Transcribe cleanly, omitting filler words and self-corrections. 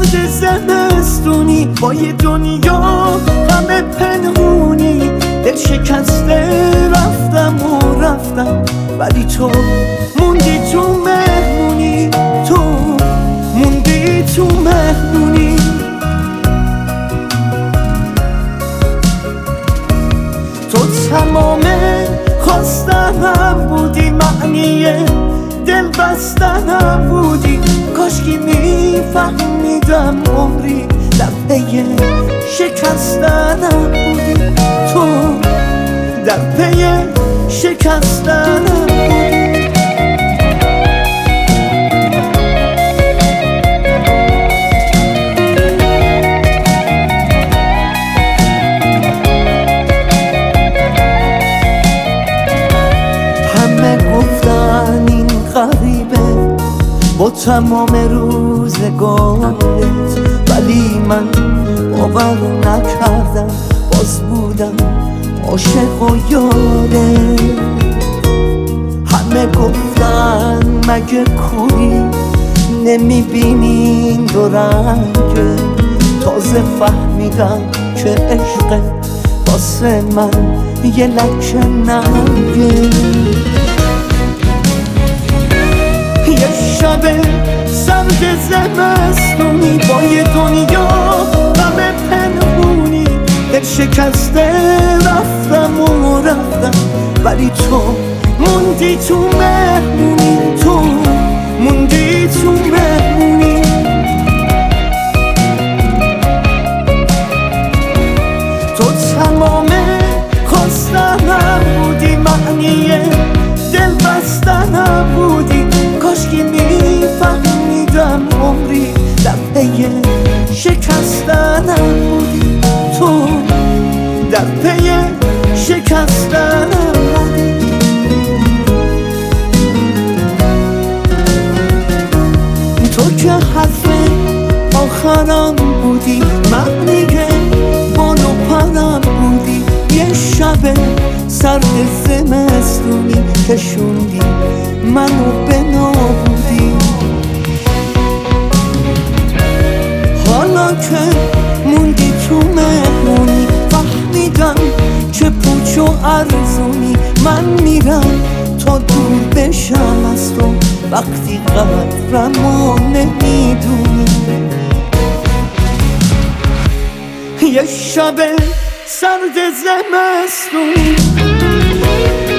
سرد زمستونی با یه دنیا همه پنهونی، دل شکسته رفتم و رفتم، ولی تو موندی تو مهمونی، تو موندی تو مهمونی. تو تمام خواستنم بودی، معنی دل بستنم بودی، کاشکی میفهمیدم عمری در پی شکستنم بودی، تو در پی شکستنم بودی. همه گفتن این غریبه با تمام روزگارت، ولی من باور نکردم، باز بودم عاشق و یادت. همه گفتن مگه کوری نمیبینین دو رنگه، تازه فهمیدم که عشق واسه من یه لکه ننگه. یه شب سرد زمستونی با یه دنیا همه پنهونی، دل شکسته رفتم و رفتم، ولی تو موندی تو مهمونی، تو موندی تو مهمونی. تو تمام خواستنم بودی، معنی دل بستنم بودی، کاشکی میفهمیدم عمری در پی شکستنم بودی، تو در پی شکستنم بودی. تو که حرف آخرم بودی، معنی بال و پرم بودی، یه شب سرد زمستونی کشوندی منو به نابودی. حالا که موندی تو مهمونی، فهمیدم چه پوچ و ارزونی، من میرم تا دور بشم از تو، وقتی قدرمو نمیدونی. یه شب سرد زمستونی